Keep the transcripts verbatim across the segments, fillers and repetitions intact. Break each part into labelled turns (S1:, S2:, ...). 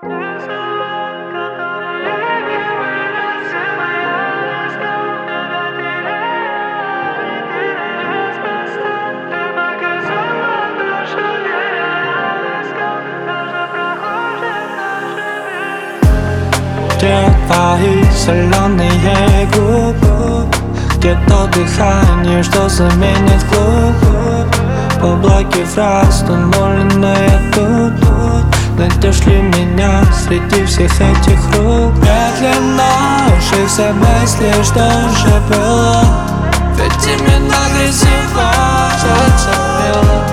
S1: Где твои соленые губы, где то дыхание, что заменит клуб? По блоке фраз намоленные тут. Найдешь ли меня среди всех этих рук? Медленно уши все мысли, что же было. Ведь именно красиво сердце пело.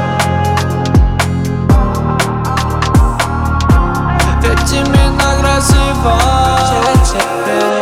S1: Ведь именно красиво сердце пело.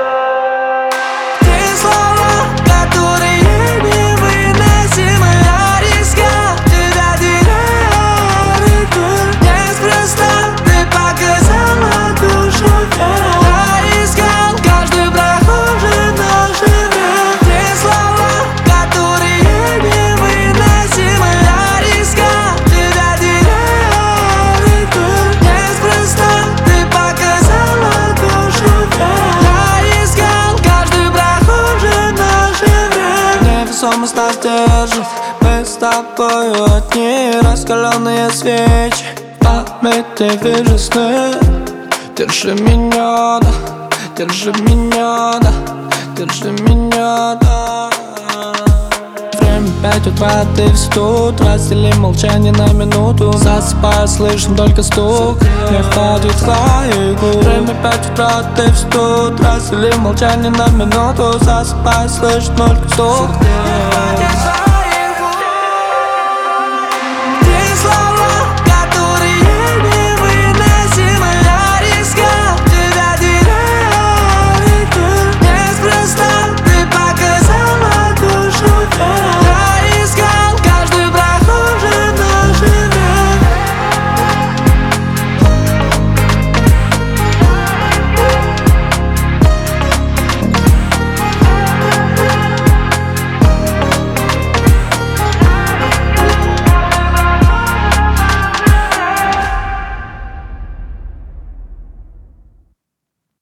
S1: Те слова, которые невыносимы, я риска тебя теряю. Неспроста ты показала душу. Я искал каждый прохожий наш время. Те слова, которые невыносимы, я риска тебя теряю. Неспроста ты показала душу. Я искал каждый прохожий наш время. Невесомость нас держит, мы с тобою одни, раскаленные свечи. Памяти вижу сны. Держи меня, да, держи меня, да, держи меня, да. Время пять утра, ты встут, раздели молчание на минуту. Засыпаю, слышим только стук, не входит в твои губы. Время пять утра, ты встут, раздели молчание на минуту. Засыпаю, слышим только стук.